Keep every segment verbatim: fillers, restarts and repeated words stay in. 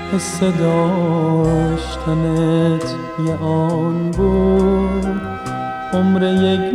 حس داشتنت یه آن بود، عمر یک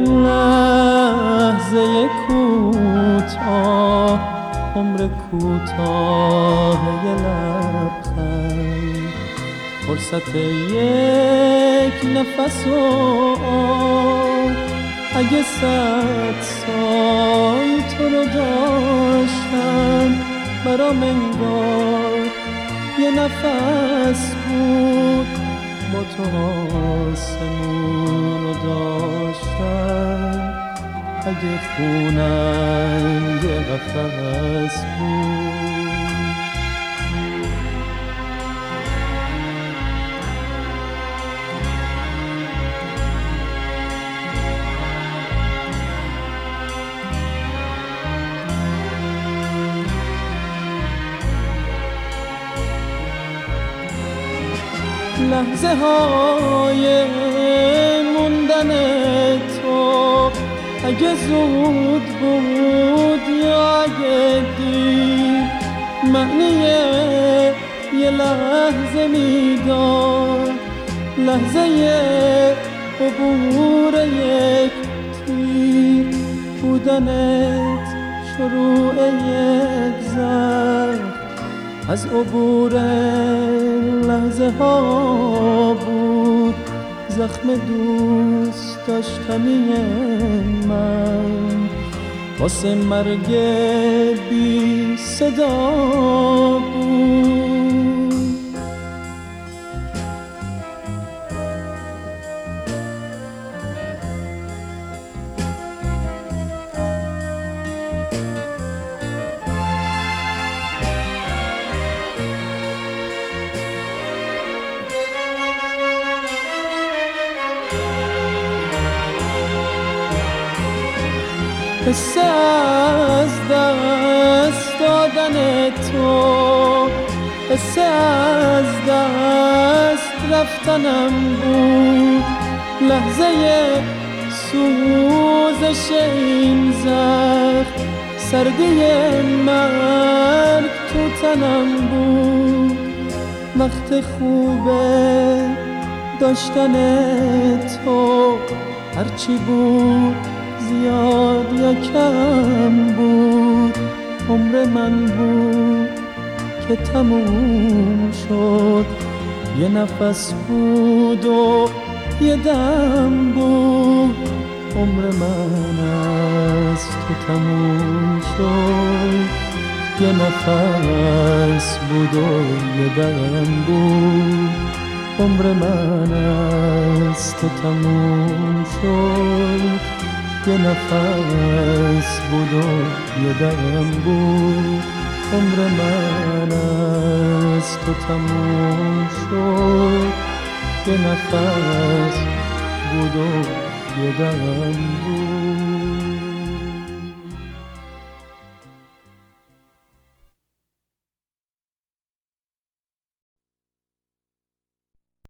لحظه کوتاه، عمر کوتاه یه لبخند، فرصت یک نفس و آه. اگه صد سال تو رو داشتم برام انگار یه نفس بود، با تو آسمون رو داشتم اگه خونم یه قفس بود. لحظه های موندن تو اگه زود بود یا اگه دیر، معنی یه لحظه میداد، لحظه عبور یک تیر بودنت، شروع یک زخم از عبور لحظه ها بود، زخم دوست داشتنی من واسه مرگ بی صدا بود. حس از دست دادن تو، حس از دست رفتنم بود، لحظه سوزش این زخم، سردی مرگ تو تنم بود. وقت خوبه داشتن تو، هرچی بود زیاد یا کم بود، عمر من بود که تموم شد، یه نفس بود و یه دم بود، عمر من از تو تموم شد، یه نفس بود و یه دم بود، عمر من از تو تموم شد، یه نفس بود و یه دم بود، عمر من از تو تموم شد، یه نفس بود و یه دم بود.